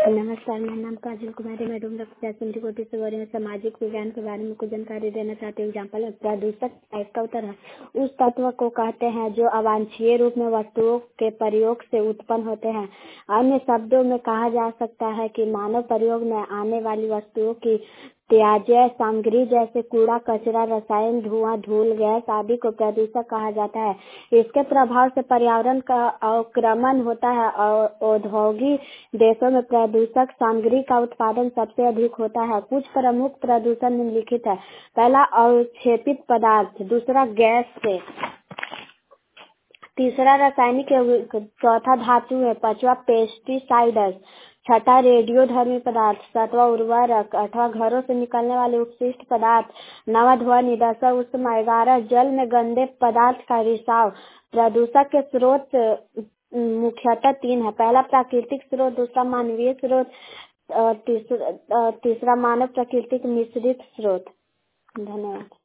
नमस्कार, मेरा नाम काजल कुमारी, मैं डूमरा पंचायत कोटी से बोल रही हूँ। सामाजिक विज्ञान के बारे में कुछ जानकारी देना चाहती हूँ। एग्जाम्पल, प्रदूषक इसका उत्तर है उस तत्व को कहते हैं जो अवांछनीय रूप में वस्तुओं के प्रयोग से उत्पन्न होते हैं। अन्य शब्दों में कहा जा सकता है कि मानव प्रयोग में आने वाली वस्तुओं की त्याज्य सामग्री जैसे कूड़ा कचरा, रसायन, धुआं, धूल, गैस आदि को प्रदूषक कहा जाता है। इसके प्रभाव से पर्यावरण का अवक्रमण होता है और औद्योगिक देशों में प्रदूषक सामग्री का उत्पादन सबसे अधिक होता है। कुछ प्रमुख प्रदूषण निम्नलिखित है। पहला, अवक्षेपित पदार्थ। दूसरा, गैस से। तीसरा, रासायनिक यौगिक। चौथा, धातु है। पांचवा, पेस्टिसाइड्स। छठा, रेडियोधर्मी पदार्थ। सातवां, उर्वरक। आठवां, घरों से निकलने वाले अपशिष्ट पदार्थ। नौवां, ध्वनि। 10वां, उष्मा। 11, जल में गंदे पदार्थ का रिसाव। प्रदूषक के स्रोत मुख्यतः 3 है। पहला, प्राकृतिक स्रोत। दूसरा, मानवीय स्रोत। तीसरा, मानव प्राकृतिक मिश्रित स्रोत। धन्यवाद।